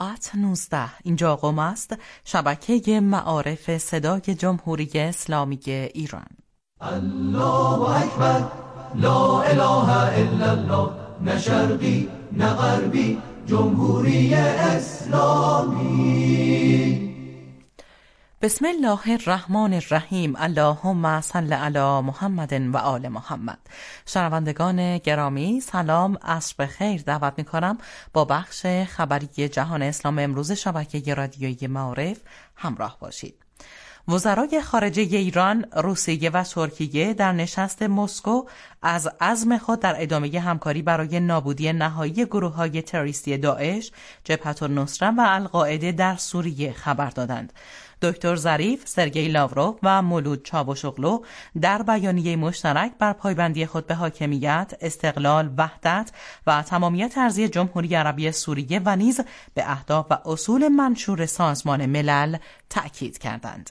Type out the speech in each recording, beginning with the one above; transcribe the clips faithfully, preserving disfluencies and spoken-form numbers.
ساعت نوزده. اینجا قم است، شبکه معارف صدای جمهوری اسلامی ایران. الله اکبر، لا اله الا الله، نه شرقی نه غربی، جمهوری اسلامی. بسم الله الرحمن الرحیم. اللهم صل علی محمد و آل محمد. شنوندگان گرامی، سلام، عصر بخیر. دعوت می‌کنم با بخش خبری جهان اسلام امروز شبکه رادیویی معارف همراه باشید. وزرای خارجه ایران، روسیه و ترکیه در نشست مسکو از عزم خود در ادامه همکاری برای نابودی نهایی گروه‌های تروریستی داعش، جبهة النصره و القاعده در سوریه خبر دادند. دکتر ظریف، سرگئی لاوروف و مولود چاوشوغلو در بیانیه مشترک بر پایبندی خود به حاکمیت، استقلال، وحدت و تمامیت ارضی جمهوری عربی سوریه و نیز به اهداف و اصول منشور سازمان ملل تأکید کردند.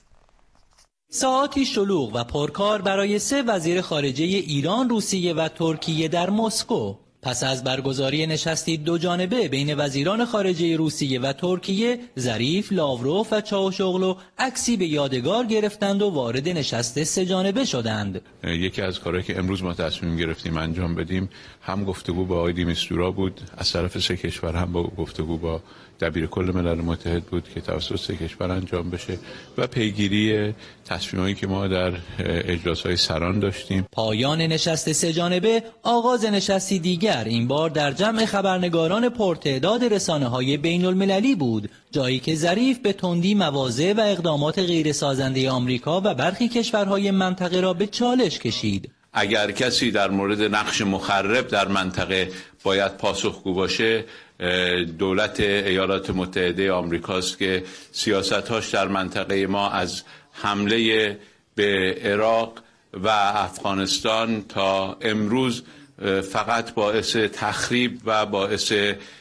ساعاتی شلوغ و پرکار برای سه وزیر خارجه ایران، روسیه و ترکیه در مسکو. پس از برگزاری نشستی دو جانبه بین وزیران خارجه روسیه و ترکیه، ظریف، لاوروف و چاوشوغلو عکسی به یادگار گرفتند و وارد نشست سه جانبه شدند. یکی از کارهایی که امروز ما تصمیم گرفتیم انجام بدیم، هم گفتگو با آقای دیمیستورا بود از طرف سه کشور، هم با گفتگو با دبیر کل ملل متحد بود که توسط سه کشور انجام بشه و پیگیری تصمیمایی که ما در اجلاس‌های سران داشتیم. پایان نشست سه جانبه، آغاز نشستی دیگر، این بار در جمع خبرنگاران پرتعداد رسانه‌های بین‌المللی بود، جایی که ظریف به تندی مواضع و اقدامات غیرسازنده آمریکا و برخی کشورهای منطقه را به چالش کشید. اگر کسی در مورد نقش مخرب در منطقه باید پاسخگو باشه، دولت ایالات متحده آمریکاست که سیاست‌هاش در منطقه ما از حمله به عراق و افغانستان تا امروز فقط باعث تخریب و باعث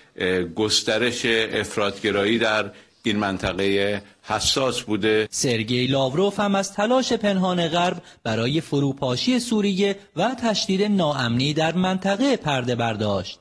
گسترش افراطگرایی در این منطقه حساس بوده. سرگئی لاوروف هم از تلاش پنهان غرب برای فروپاشی سوریه و تشدید ناامنی در منطقه پرده برداشت.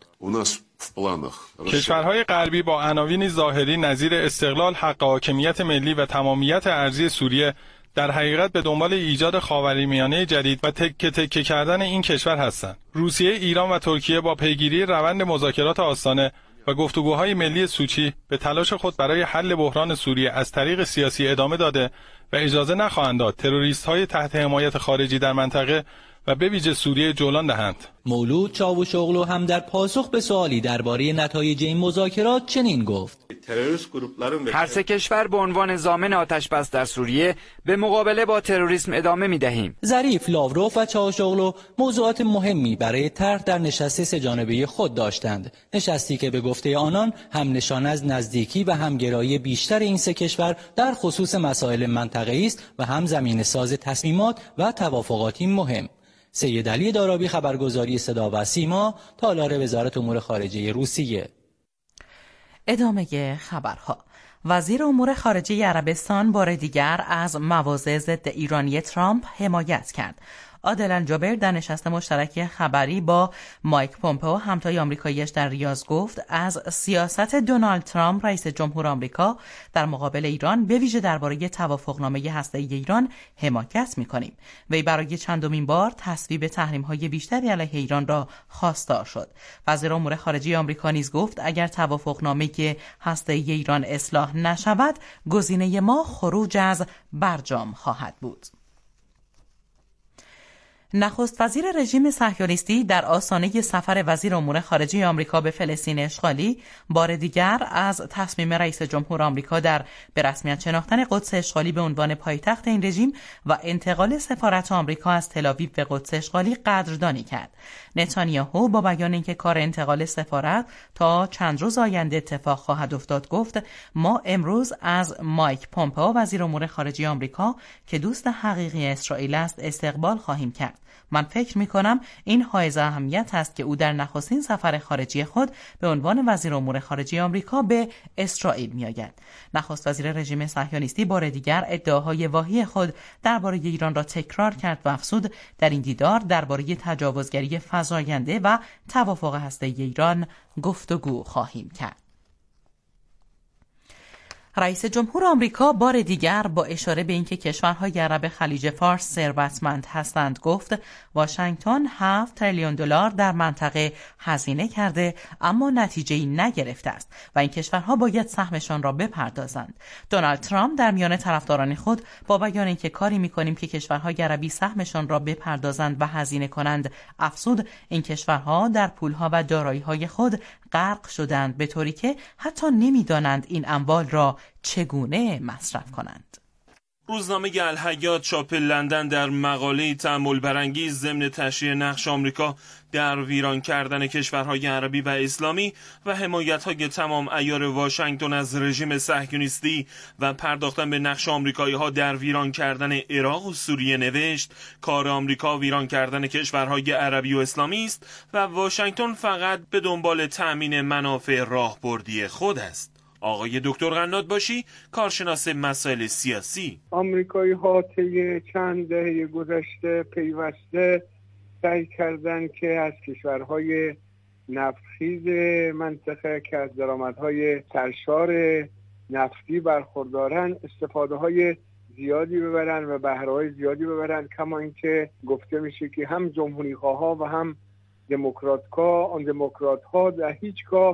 کشورهای غربی با عناوین ظاهری نظیر استقلال، حق حاکمیت ملی و تمامیت ارضی سوریه در حقیقت به دنبال ایجاد خاورمیانه جدید و تکه تکه کردن این کشور هستند. روسیه، ایران و ترکیه با پیگیری روند مذاکرات آستانه و گفتگوهای ملی سوچی به تلاش خود برای حل بحران سوریه از طریق سیاسی ادامه داده و اجازه نخواهند داد تروریست‌های تحت حمایت خارجی در منطقه و به ویژه سوریه جولان دهند. مولود چاوشوغلو هم در پاسخ به سوالی درباره نتایج این مذاکرات چنین گفت: هر سه کشور به عنوان ضامن آتش‌بس در سوریه به مقابله با تروریسم ادامه می‌دهیم. ظریف، لاوروف و چاوشوغلو موضوعات مهمی برای طرح در نشست سه جانبه خود داشتند، نشستی که به گفته آنان هم نشان از نزدیکی و همگرایی بیشتر این سه کشور در خصوص مسائل منطقه‌ای است و هم زمینه‌ساز تصمیمات و توافقاتی مهم. سید علی دارابی، خبرگزاری صدا و سیما، تالار وزارت امور خارجه روسیه. ادامه خبرها. وزیر امور خارجه عربستان بار دیگر از مواضع ضد ایرانی ترامپ حمایت کرد. عادل جابر در نشست مشترک خبری با مایک پومپئو، همتای آمریکاییش در ریاض، گفت از سیاست دونالد ترامپ رئیس جمهور آمریکا در مقابل ایران، به ویژه درباره توافقنامه هسته‌ای ایران، حمایت می‌کنیم. وی برای چندمین بار تصویب تحریم‌های بیشتری علیه ایران را خواستار شد. وزیر امور خارجه آمریکا نیز گفت اگر توافقنامه هسته‌ای ایران اصلاح نشود، گزینه ما خروج از برجام خواهد بود. نخست وزیر رژیم صهیونیستی در آستانه سفر وزیر امور خارجه آمریکا به فلسطین اشغالی بار دیگر از تصمیم رئیس جمهور آمریکا در به رسمیت شناختن قدس اشغالی به عنوان پایتخت این رژیم و انتقال سفارت آمریکا از تل‌آویو به قدس اشغالی قدردانی کرد. نتانیاهو با بیان اینکه کار انتقال سفارت تا چند روز آینده اتفاق خواهد افتاد، گفت ما امروز از مایک پومپئو وزیر امور خارجه آمریکا که دوست حقیقی اسرائیل است استقبال خواهیم کرد. من فکر می کنم این حائز اهمیت است که او در نخستین سفر خارجی خود به عنوان وزیر امور خارجه آمریکا به اسرائیل می آید. نخست وزیر رژیم صهیونیستی بار دیگر ادعاهای واهی خود درباره ایران را تکرار کرد و افزود در این دیدار درباره تجاوزگری فزاینده و توافق هسته‌ای ایران گفتگو خواهیم کرد. رئیس جمهور آمریکا بار دیگر با اشاره به اینکه کشورهای عرب خلیج فارس ثروتمند هستند گفت واشنگتن هفت تریلیون دلار در منطقه هزینه کرده اما نتیجه‌ای نگرفته است و این کشورها باید سهمشان را بپردازند. دونالد ترامپ در میان طرفداران خود با بیان اینکه کاری می‌کنیم که کشورهای عربی سهمشان را بپردازند و هزینه کنند افزود این کشورها در پولها و دارایی‌های خود غرق شدند به طوری که حتی نمی‌دانند این اموال را چگونه مصرف کنند. روزنامه الحیات چاپ لندن در مقاله تأمل برانگیز ضمن تشریح نقش آمریکا در ویران کردن کشورهای عربی و اسلامی و حمایت‌های تمام عیار واشنگتن از رژیم صهیونیستی و پرداختن به نقش آمریکایی‌ها در ویران کردن عراق و سوریه نوشت کار آمریکا ویران کردن کشورهای عربی و اسلامی است و واشنگتن فقط به دنبال تأمین منافع راهبردی خود است. آقای دکتر قنات باشی، کارشناس مسائل سیاسی: آمریکایی‌ها طی چند دهه گذشته پیوسته سعی کردند که از کشورهای نفتخیز منطقه که از درآمدهای سرشار نفتی برخوردارن استفاده‌های زیادی ببرن و بهره‌های زیادی ببرن، کما اینکه گفته میشه که هم جمهوری‌خواها و هم دموکرات‌ها آن دموکرات‌ها در هیچگاه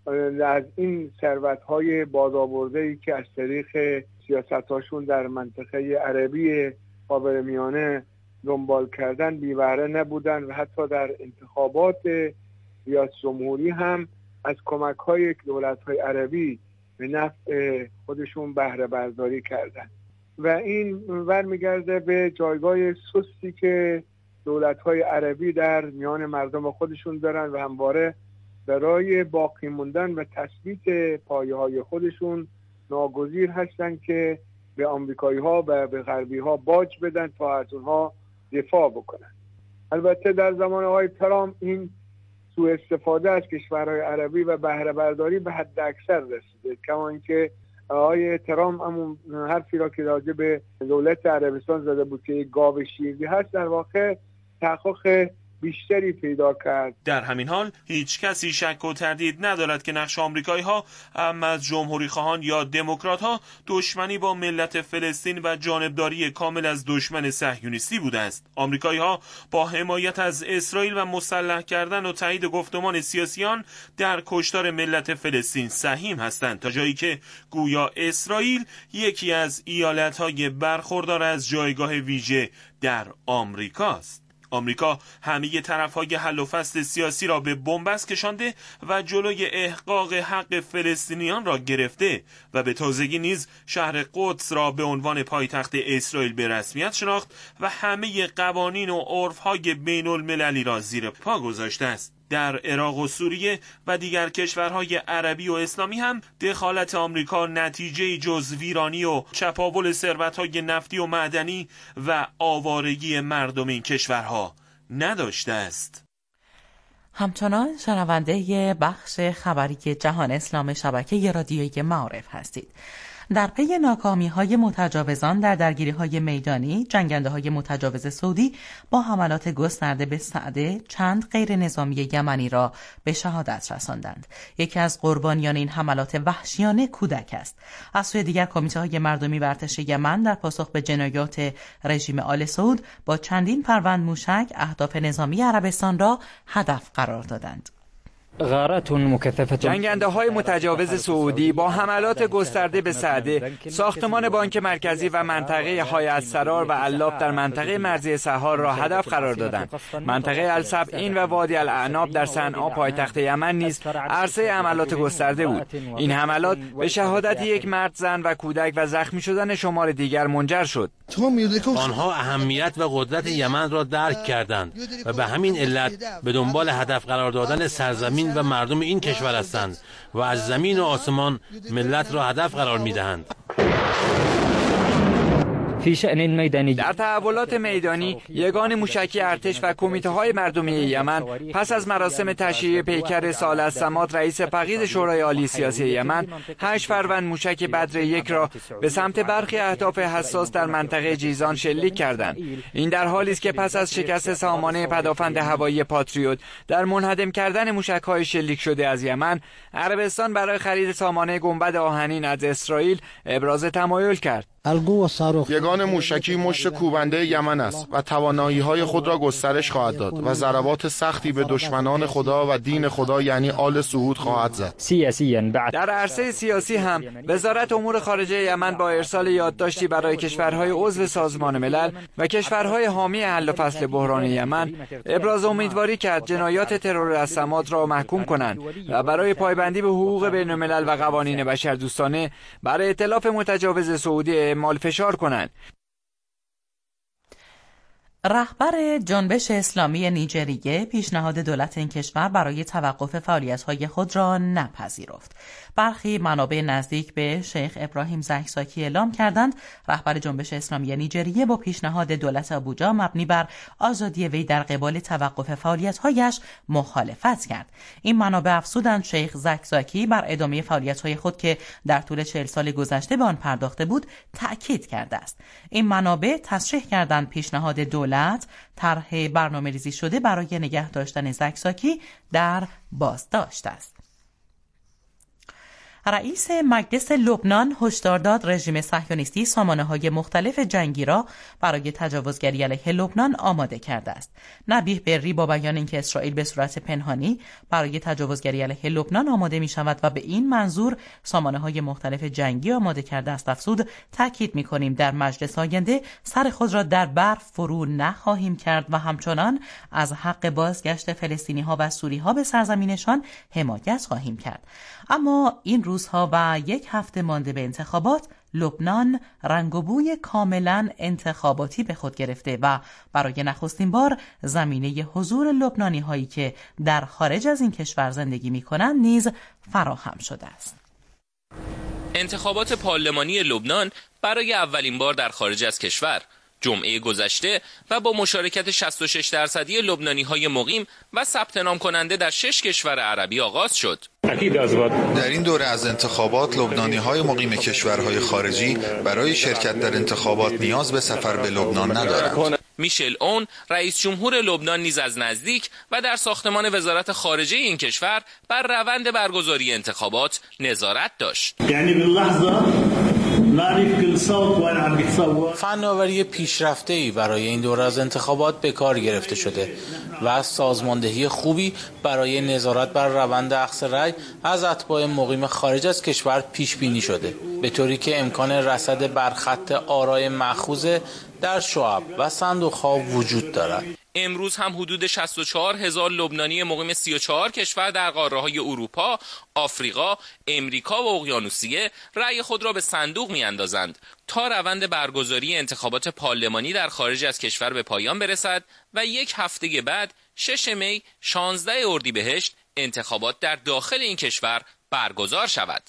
از این ثروت‌های بازآورده‌ای که از طریق سیاست‌هاشون در منطقه عربی خاورمیانه دنبال کردن بی بهره نبودن و حتی در انتخابات ریاست جمهوری هم از کمک‌های دولت‌های عربی به نفع خودشون بهره برداری کردن و این برمیگرده به جایگاه سستی که دولت‌های عربی در میان مردم خودشون دارن و همواره برای باقی موندن و تثبیت پایه‌های خودشون ناگزیر هستن که به آمریکایی‌ها و به غربی‌ها باج بدن تا از اونها دفاع بکنن. البته در زمان آقای ترامپ این سوء استفاده از کشورهای عربی و بهره برداری به حد اکثر رسیده، کما اینکه آقای ترامپ همون حرفی را که راجع به دولت عربستان زده بود که یک گاو شیردی هست در واقع تحقق بیشتری پیدا کرد. در همین حال هیچ کسی شک و تردید ندارد که نقش آمریکایی‌ها هم از جمهوری خواهان یا دموکرات‌ها دشمنی با ملت فلسطین و جانبداری کامل از دشمن صهیونیستی بوده است. آمریکایی‌ها با حمایت از اسرائیل و مسلح کردن و تایید گفتمان سیاسیان در کشتار ملت فلسطین سهیم هستند، تا جایی که گویا اسرائیل یکی از ایالت‌های برخوردار از جایگاه ویژه در آمریکاست. آمریکا همه طرف‌های حل و فصل سیاسی را به بنبست کشانده و جلوی احقاق حق فلسطینیان را گرفته و به تازگی نیز شهر قدس را به عنوان پایتخت اسرائیل به رسمیت شناخت و همه قوانین و عرف‌های بین‌المللی را زیر پا گذاشته است. در عراق و سوریه و دیگر کشورهای عربی و اسلامی هم دخالت آمریکا نتیجه جز ویرانی و چپاول ثروت‌های نفتی و معدنی و آوارگی مردم این کشورها نداشته است. همچنان شنونده بخش خبری جهان اسلام شبکه رادیویی معارف هستید. در پی ناکامی‌های متجاوزان در درگیری‌های میدانی، جنگنده‌های متجاوز سعودی با حملات گسترده به سعده چند غیر نظامی یمنی را به شهادت رساندند. یکی از قربانیان این حملات وحشیانه کودک است. از سوی دیگر کمیته‌های مردمی و ارتش یمن در پاسخ به جنایات رژیم آل سعود با چندین فروند موشک اهداف نظامی عربستان را هدف قرار دادند. جنگنده های متجاوز سعودی با حملات گسترده به سعده، ساختمان بانک مرکزی و منطقه حیات سرار و علاف در منطقه مرزی سحار را هدف قرار دادند. منطقه السبعین و وادی الاعناب در صنعا پایتخت یمن نیز عرصه حملات گسترده بود. این حملات به شهادت یک مرد، زن و کودک و زخمی شدن شمار دیگر منجر شد. آنها اهمیت و قدرت یمن را درک کردند و به همین علت به دنبال هدف قرار دادن سرزمین و مردم این کشور هستند و از زمین و آسمان ملت را هدف قرار می‌دهند. در تحولات میدانی، یگان موشکی ارتش و کمیته‌های مردمی یمن پس از مراسم تشییع پیکر سال از سمات رئیس فقید شورای عالی سیاسی یمن، هشت فروند موشک بدر یک را به سمت برخی اهداف حساس در منطقه جیزان شلیک کردند. این در حالی است که پس از شکست سامانه پدافند هوایی پاتریوت در منهدم کردن موشک‌های شلیک شده از یمن، عربستان برای خرید سامانه گنبد آهنین از اسرائیل ابراز تمایل کرد. یگان موشکی مشت کوبنده یمن است و توانایی‌های خود را گسترش خواهد داد و ضربات سختی به دشمنان خدا و دین خدا یعنی آل سعود خواهد زد. در عرصه سیاسی هم وزارت امور خارجه یمن با ارسال یادداشتی برای کشورهای عضو سازمان ملل و کشورهای حامی حل و فصل بحران یمن ابراز امیدواری کرد جنایات ترور از سمات را محکوم کنند و برای پایبندی به حقوق بین الملل و قوانین بشردوستانه برای ائتلاف متجاوز سعودی اعمال فشار کنند. رهبر جنبش اسلامی نیجریه پیشنهاد دولت این کشور برای توقف فعالیت‌های خود را نپذیرفت. برخی منابع نزدیک به شیخ ابراهیم زکزاکی اعلام کردند رهبر جنبش اسلامی نیجریه با پیشنهاد دولت آبوجا مبنی بر آزادی وی در قبال توقف فعالیت‌هایش مخالفت کرد. این منابع افزودند شیخ زکزاکی بر ادامه فعالیت‌های خود که در طول چهل سال گذشته به آن پرداخته بود تأکید کرده است. این منابع تصریح کردند پیشنهاد دولت طرح برنامه‌ریزی شده برای نگه داشتن زکزاکی در بازداشت است. رئیس مجلس لبنان هشدار داد رژیم صهیونیستی سامانه‌های مختلف جنگی را برای تجاوزگری علیه لبنان آماده کرده است. نبیه بری با بیان اینکه اسرائیل به صورت پنهانی برای تجاوزگری علیه لبنان آماده می شود و به این منظور سامانه‌های مختلف جنگی آماده کرده است افزود تاکید می‌کنیم در مجلس آینده سر خود را در برف فرو نخواهیم کرد و همچنان از حق بازگشت فلسطینی‌ها و سوری‌ها به سرزمینشان حمایت خواهیم کرد. اما این روزها و یک هفته مانده به انتخابات لبنان رنگ و بوی کاملا انتخاباتی به خود گرفته و برای نخستین بار زمینه حضور لبنانی هایی که در خارج از این کشور زندگی می کنند نیز فراهم شده است. انتخابات پارلمانی لبنان برای اولین بار در خارج از کشور جمعه گذشته و با مشارکت شصت و شش درصدی لبنانی‌های مقیم و ثبت نام کننده در شش کشور عربی آغاز شد. در این دوره از انتخابات لبنانی‌های مقیم کشورهای خارجی برای شرکت در انتخابات نیاز به سفر به لبنان ندارند. میشل اون رئیس جمهور لبنان نیز از نزدیک و در ساختمان وزارت خارجه این کشور بر روند برگزاری انتخابات نظارت داشت. یعنی باللحظه فناوری پیشرفته‌ای برای این دوره از انتخابات به کار گرفته شده و سازماندهی خوبی برای نظارت بر روند اخذ رأی از اتباع مقیم خارج از کشور پیش بینی شده، به طوری که امکان رصد بر خط آرای مأخوذ در شعب و صندوق‌ها وجود دارد. امروز هم حدود شصت و چهار هزار لبنانی مقیم سی و چهار کشور در قاره‌های اروپا، آفریقا، امریکا و اقیانوسیه رأی خود را به صندوق می‌اندازند تا روند برگزاری انتخابات پارلمانی در خارج از کشور به پایان برسد و یک هفته بعد شش می شانزده اردیبهشت انتخابات در داخل این کشور برگزار شود.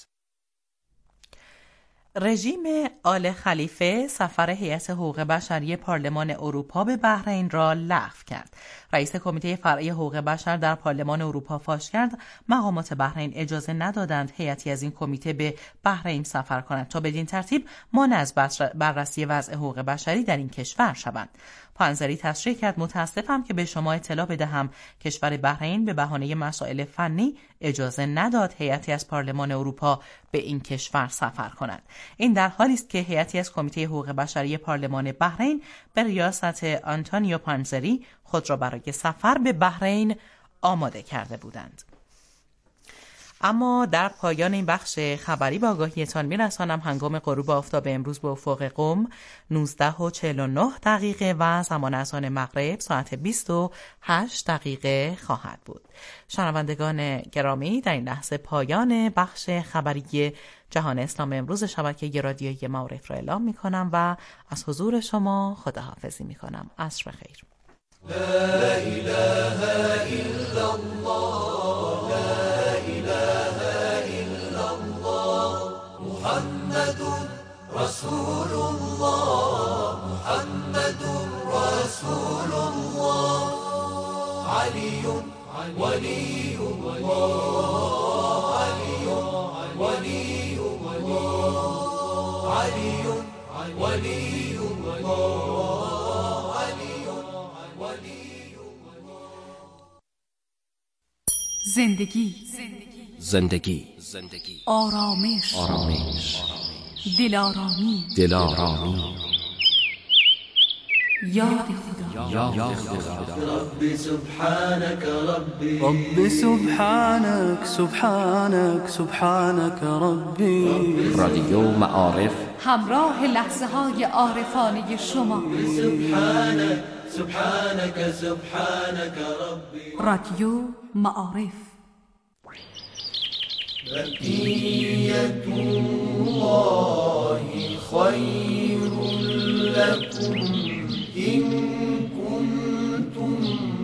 رژیم آل خلیفه سفر هیئت حقوق بشری پارلمان اروپا به بحرین را لغو کرد. رئیس کمیته فرعی حقوق بشر در پارلمان اروپا فاش کرد مقامات بحرین اجازه ندادند هیئتی از این کمیته به بحرین سفر کنند تا بدین ترتیب مانع از بررسی وضع حقوق بشری در این کشور شوند. پانزری تصریح کرد متاسفم که به شما اطلاع بدهم کشور بحرین به بهانه مسائل فنی اجازه نداد هیئتی از پارلمان اروپا به این کشور سفر کند. این در حالی است که هیئتی از کمیته حقوق بشری پارلمان بحرین به ریاست آنتونیو پانزری خود را برای سفر به بحرین آماده کرده بودند. اما در پایان این بخش خبری با آگاهیتان می‌رسانم هنگام غروب آفتاب امروز به افق قم نوزده و چهل و نه دقیقه و زمان اذان مغرب ساعت بیست و هشت دقیقه خواهد بود. شنوندگان گرامی، در این لحظه پایان بخش خبری جهان اسلام امروز شبکه رادیویی معارف را اعلام می‌کنم و از حضور شما خداحافظی می‌کنم. عصر بخیر. لا إله إلا الله لا إله إلا الله محمد رسول الله زندگی زندگی آرامش آرامش دلارامی دلارامی یاد خدا یاد خدا رب سبحانك ربي رب سبحانك سبحانك سبحانك ربي رادیو معارف همراه لحظه های عارفانه شما سبحانك سبحانك سبحانك ربي رادیو معارف بقية الله خير لكم إن كنتم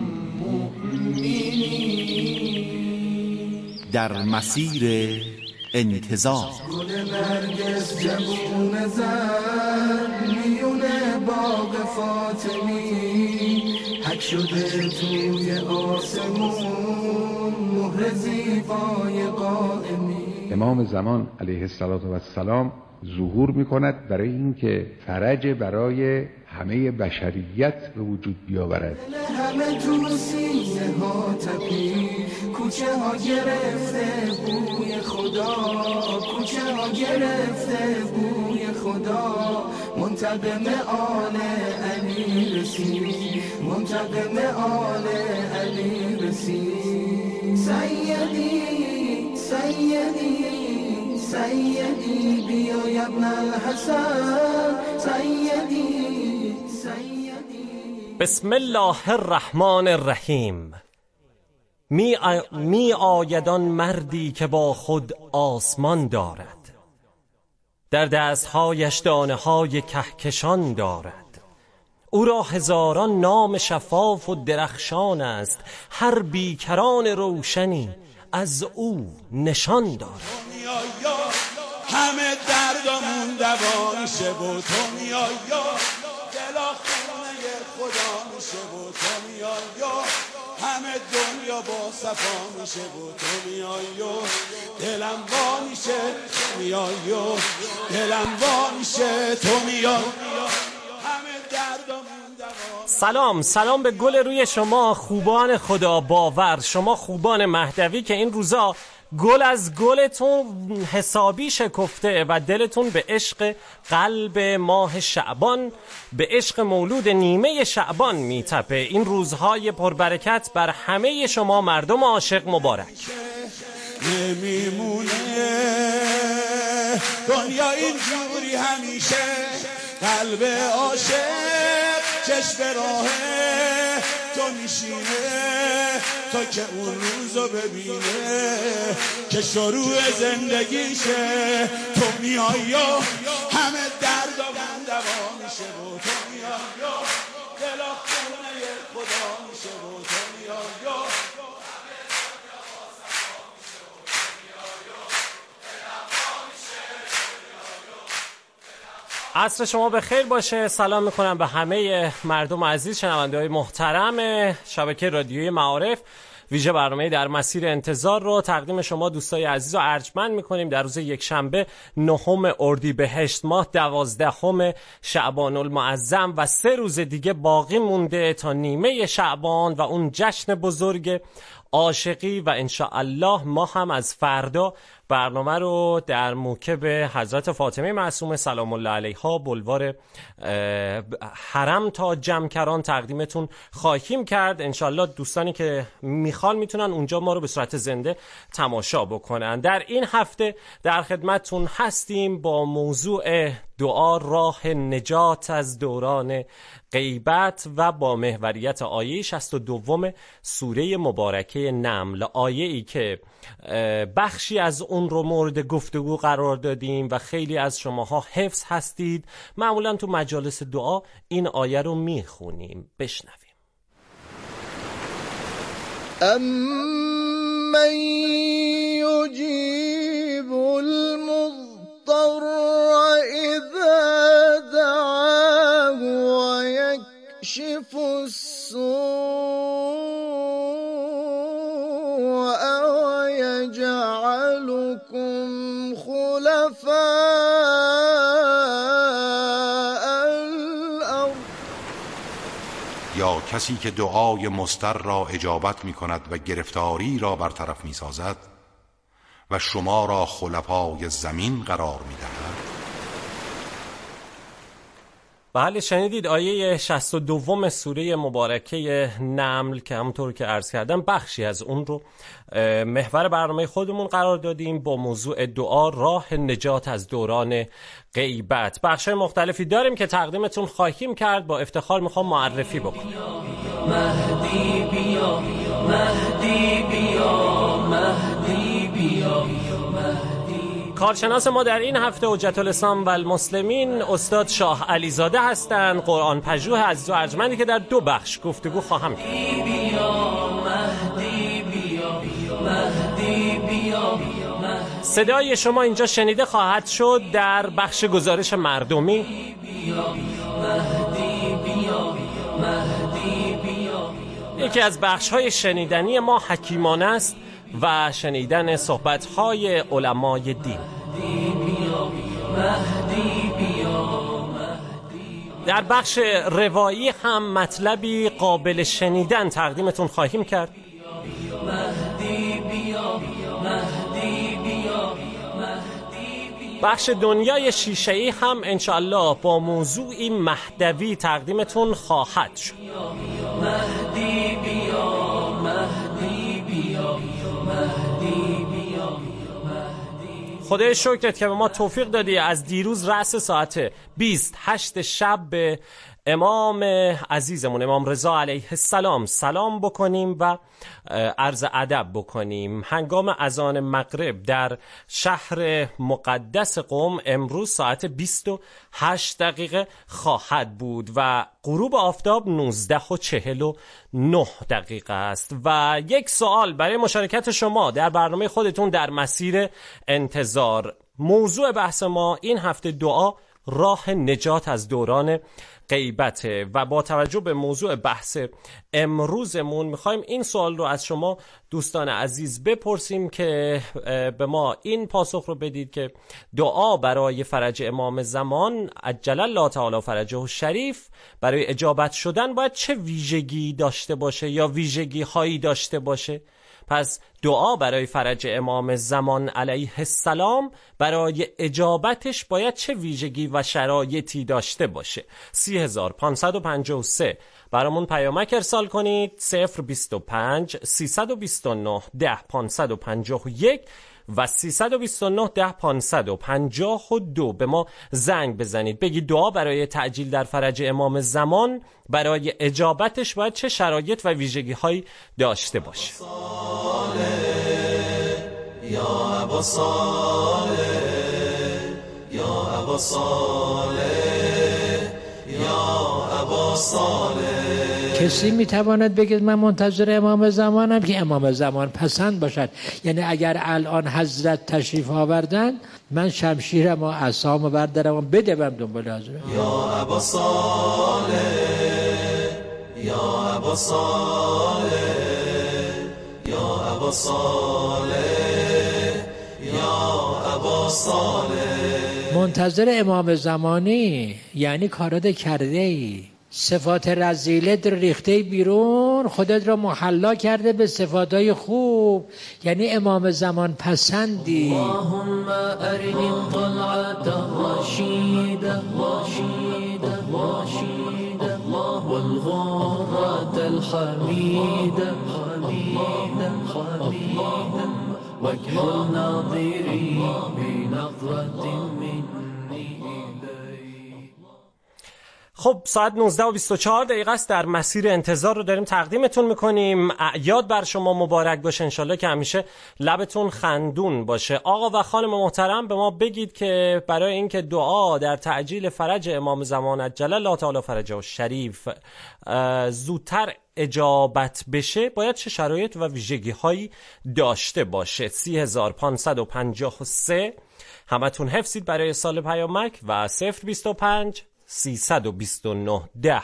مؤمنين. در مسیر انتظار گل نرگس جوون زن میونه باغ فاطمی حک شده توی آسمون مهر زیبای قائمی. امام زمان علیه السلام ظهور میکند برای اینکه فرج برای همه بشریت به وجود بیاورد. همه تو سینه ها تپی کوچه ها گرفته بوی خدا، کوچه ها گرفته بوی خدا. منتقم آل علی رسید، منتقم آل علی رسید. سیدی سیدی سیدی بیا ابن الحسن سیدی سیدی. بسم الله الرحمن الرحیم. می, آ... می آیدان مردی که با خود آسمان دارد، در دستهایش دانه های کهکشان دارد. او را هزاران نام شفاف و درخشان است، هر بیکران روشنی از او نشان دارد. همه دردامون دوا میشه و تو میای یا دلا خونه خدا میشه و تو میای یا همه دنیا با صفا میشه و تو میای یا دلم وا میشه میای یا دلم وا میشه تو میای همه دردامون دوا. سلام سلام به گل روی شما خوبان خدا باور، شما خوبان مهدوی که این روزا گل از گلتون حسابی شکفته و دلتون به عشق قلب ماه شعبان، به عشق مولود نیمه شعبان میتپه. این روزهای پربرکت بر همه شما مردم عاشق مبارک. نمیمونه دنیا اینجوری همیشه، قلب عاشق چشم راهه تو میشینه تا که اون روزو ببینه که شروع زندگیشه. تو میای یا همه دردامون دوا میشه و تو میای یا دلا خونه خدا میشه و تو میای یا عصر شما به خیر باشه. سلام میکنم به همه مردم عزیز، شنونده های محترم شبکه رادیوی معارف. ویژه برنامه در مسیر انتظار رو تقدیم شما دوستای عزیز و ارجمند میکنیم در روز یک شنبه نهم اردیبهشت ماه دوازدهم شعبان المعظم و سه روز دیگه باقی مونده تا نیمه شعبان و اون جشن بزرگ عاشقی و انشاءالله ما هم از فردا برنامه رو در موکب حضرت فاطمه معصومه سلام الله علیها بلوار حرم تا جمکران تقدیمتون خواهیم کرد. انشاءالله دوستانی که میخوان میتونن اونجا ما رو به صورت زنده تماشا بکنن. در این هفته در خدمتتون هستیم با موضوع دعا راه نجات از دوران غیبت و با محوریت آیه شصت و دو سوره مبارکه نمل، آیه ای که بخشی از اون رو مورد گفتگو قرار دادیم و خیلی از شماها حفظ هستید. معمولا تو مجالس دعا این آیه رو میخونیم. بشنویم. امن یجیب المضطر اذا دعاه و یکشف السوء و یجعلکم خلفاء الارض یا کسی که دعای مضطر را اجابت می کند و گرفتاری را برطرف می سازد و شما را خلفای زمین قرار می دهد؟ بله شنیدید آیه شصت و دو سوره مبارکه نمل که همونطور که عرض کردم بخشی از اون رو محور برنامه خودمون قرار دادیم با موضوع دعا راه نجات از دوران غیبت. بخشای مختلفی داریم که تقدیمتون خواهیم کرد. با افتخار میخوام معرفی بکنم. مهدی بیا مهدی بیا مهدی بیا کارشناس ما در این هفته حجت الاسلام و المسلمین استاد شاه علیزاده هستند، قرآن پژوه عزیز و ارجمندی که در دو بخش گفتگو خواهم کرد. صدای شما اینجا شنیده خواهد شد در بخش گزارش مردمی. یکی از بخش‌های شنیدنی ما حکیمانه است و شنیدن صحبت‌های علمای دین. در بخش روایی هم مطلبی قابل شنیدن تقدیمتون خواهیم کرد. بخش دنیای شیشه‌ای هم انشالله با موضوعی مهدوی تقدیمتون خواهد شد. مهدی بیا مهدی بیا خدای شکرت که به ما توفیق دادی از دیروز رأس ساعت بیست هشت شب به امام عزیزمون امام رضا علیه السلام سلام بکنیم و عرض ادب بکنیم. هنگام اذان مغرب در شهر مقدس قم امروز ساعت بیست و هشت دقیقه خواهد بود و غروب آفتاب نوزده و چهل و نه دقیقه است. و یک سوال برای مشارکت شما در برنامه خودتون در مسیر انتظار. موضوع بحث ما این هفته دعا راه نجات از دوران غیبته و با توجه به موضوع بحث امروزمون میخوایم این سوال رو از شما دوستان عزیز بپرسیم که به ما این پاسخ رو بدید که دعا برای فرج امام زمان عجل الله تعالی فرجه الشریف برای اجابت شدن باید چه ویژگی داشته باشه یا ویژگی هایی داشته باشه. پس دعا برای فرج امام زمان علیه السلام برای اجابتش باید چه ویژگی و شرایطی داشته باشه؟ سی هزار پانصد و پنجاه و سه برامون پیامک ارسال کنید. صفر بیست و پنج سیصد و بیست و نه ده پانصد و پنجاه و یک و سیصد و بیست و نه ده پانصد و پنجاه و دو به ما زنگ بزنید. بگید دعا برای تعجیل در فرج امام زمان برای اجابتش باید چه شرایط و ویژگی هایی داشته باشه. یا ابا صالح یا ابا صالح یا ابا صالح. کسی میتواند بگید من منتظر امام زمانم که امام زمان پسند باشد. یعنی اگر الان حضرت تشریف آوردن من شمشیرم و عصامو بردارم و بدوم دنبال حضرت. یا ابا صالح یا ابا صالح یا ابا صالح یا ابا صالح. منتظر امام زمانی یعنی کارات کرده ای، صفات رذیلت ریخته بیرون، خودت را محلا کرده به صفاتهای خوب، یعنی امام زمان پسندی. اللهم ارنی طلعت الرشید الرشید الرشید والغرة الحمید الحمید الحمید واكحل ناظری بنظرة منی. خب ساعت نوزده و بیست و چهار دقیقه است. در مسیر انتظار رو داریم تقدیمتون میکنیم. اعیاد بر شما مبارک باشه انشالله که همیشه لبتون خندون باشه. آقا و خانم محترم به ما بگید که برای اینکه دعا در تعجیل فرج امام زمان عجل الله تعالی فرجه الشریف زودتر اجابت بشه باید چه شرایط و ویژگی هایی داشته باشه؟ سی هزار پانصد و پنجاه و سه همتون حفظید برای سال پیامک و صفر بیست و پنج سیصد و بیست و نه ده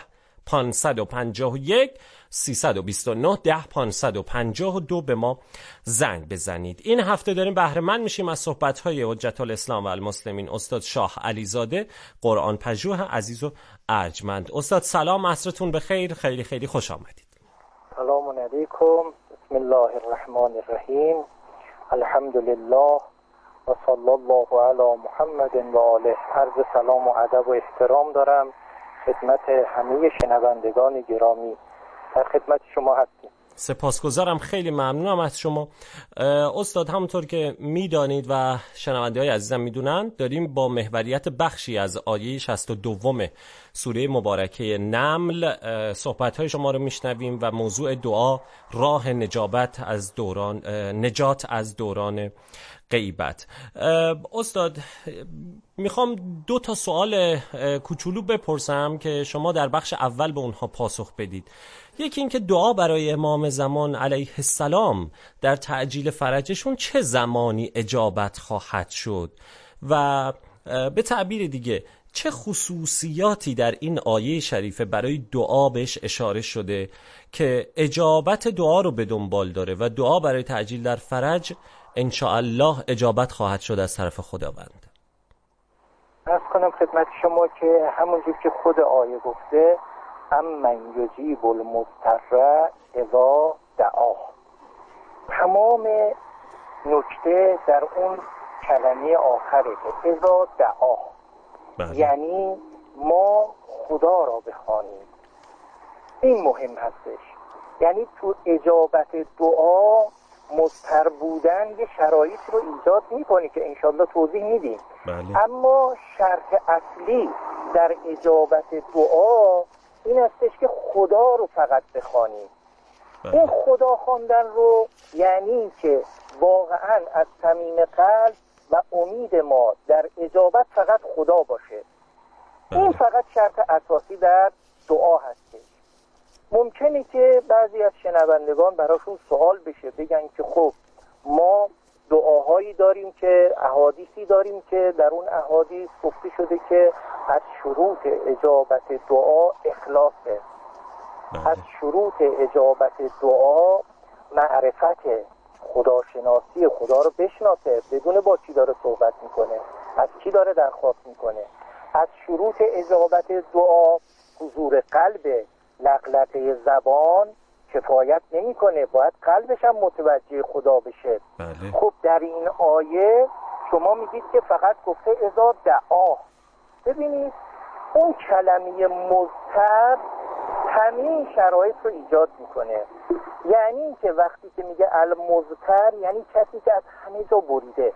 پانصد و پنجاه و یک سیصد و بیست و نه ده پانصد و پنجاه و دو به ما زنگ بزنید. این هفته داریم بهره مند میشیم از صحبت‌های حجت الاسلام و المسلمین استاد شاه علیزاده، قرآن پژوه عزیز و ارجمند. استاد سلام، عصرتون بخیر، خیلی خیلی خوش آمدید. سلام علیکم، بسم الله الرحمن الرحیم، الحمد لله و صلی الله علی محمد و آله. عرض سلام و ادب و احترام دارم خدمت همه شنوندگان گرامی. در خدمت شما هستیم. سپاسگزارم، خیلی ممنونم از شما استاد. همونطور که میدانید و شنونده های عزیزم میدونند، داریم با محوریت بخشی از آیه شصت و دو سوره مبارکه نمل صحبت های شما رو میشنویم و موضوع دعا راه نجابت از دوران نجات از دوران غیبت. استاد میخوام دو تا سوال کوچولو بپرسم که شما در بخش اول به اونها پاسخ بدید. یکی این که دعا برای امام زمان علیه السلام در تعجیل فرجشون چه زمانی اجابت خواهد شد و به تعبیر دیگه چه خصوصیاتی در این آیه شریفه برای دعا بهش اشاره شده که اجابت دعا رو به دنبال داره و دعا برای تعجیل در فرج انشاءالله اجابت خواهد شد از طرف خداوند. عرض کنم خدمت شما که همونجور که خود آیه گفته امن یجیب المضطر اذا دعاه، تمام نکته در اون کلمه آخره که اذا دعاه، یعنی ما خدا را بخوانیم. این مهم هستش، یعنی تو اجابت دعا مضطر بودن یه شرایط رو ایجاد میکنه که انشالله توضیح میدیم. بله. اما شرط اصلی در اجابت دعا این هستش که خدا رو فقط بخوانیم. بله. این خدا خواندن رو یعنی که واقعا از صمیم قلب و امید ما در اجابت فقط خدا باشه. بله. این فقط شرط اساسی در دعا هستش. ممکنه که بعضی از شنوندگان براشون سوال بشه، بگن که خب ما دعاهایی داریم که احادیثی داریم که در اون احادیث گفته شده که از شروط اجابت دعا اخلاصه. از شروط اجابت دعا معرفت خداشناسی، خدا رو بشناسه، بدون با چی داره صحبت میکنه، از کی داره درخواست میکنه. از شروط اجابت دعا حضور قلب، لغلقه زبان کفایت نمیکنه، باید قلبش هم متوجه خدا بشه. بله. خب در این آیه شما میگید که فقط گفته اذا دعا. ببینید اون کلمه مضطر همین شرایط رو ایجاد میکنه. یعنی که وقتی که میگه المضطر یعنی کسی که از همه جا بریده،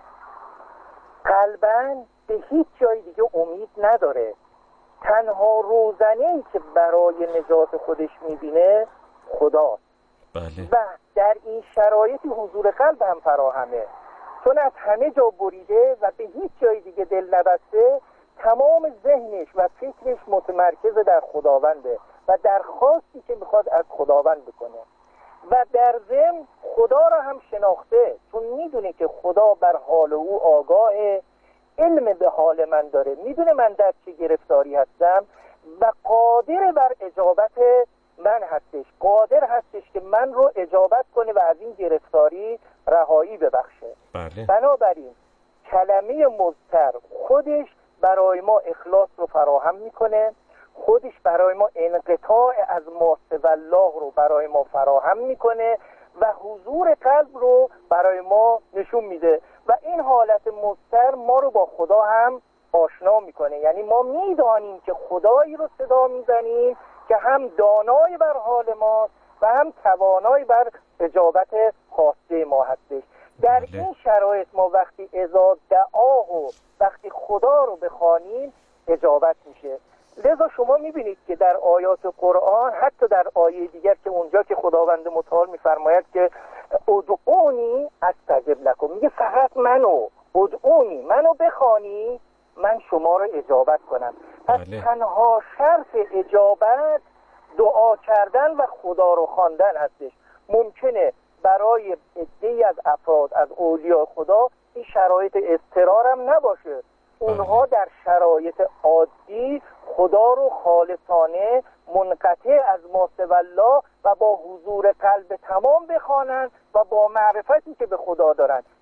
قلباً به هیچ جای دیگه امید نداره، تنها روزنه‌ای که برای نجات خودش میبینه خداست. بله. و در این شرایطی حضور قلب هم فراهمه، چون از همه جا بریده و به هیچ جای دیگه دل نبسته، تمام ذهنش و فکرش متمرکز در خداونده و درخواستی که میخواد از خداوند بکنه و در ضمن خدا را هم شناخته، چون میدونه که خدا بر حال او آگاهه، علم به حال من داره، میدونه من در چه گرفتاری هستم و قادر بر اجابت من هستش، قادر هستش که من رو اجابت کنه و از این گرفتاری رهایی ببخشه. بله. بنابراین کلمه مضطر خودش برای ما اخلاص رو فراهم میکنه، خودش برای ما انقطاع از ما سوی الله رو برای ما فراهم میکنه و حضور قلب رو برای ما نشون میده و این حالت مضطر ما رو با خدا هم آشنا میکنه. یعنی ما میدانیم که خدایی رو صدا میزنیم که هم دانای بر حال ما و هم توانای بر اجابت خواسته ما هستش. در این شرایط ما وقتی اذا دعا و وقتی خدا رو بخوانیم اجابت میشه. لذا شما میبینید که در آیات قرآن، حتی در آیه دیگر که اونجا که خداوند متعال میفرماید که ادعونی استجب لکم، میگه فقط منو ادعونی، منو بخوانی من شما رو اجابت کنم. پس تنها شرط اجابت دعا کردن و خدا رو خواندن هستش. ممکنه برای عده‌ای از افراد از اولیاء خدا این شرایط اضطرار هم نباشه، اونها در شرایط عادی خدا رو خالصانه منقطع از ما سوی الله و با حضور قلب تمام بخوانند و با معرفتی که به خدا دارند.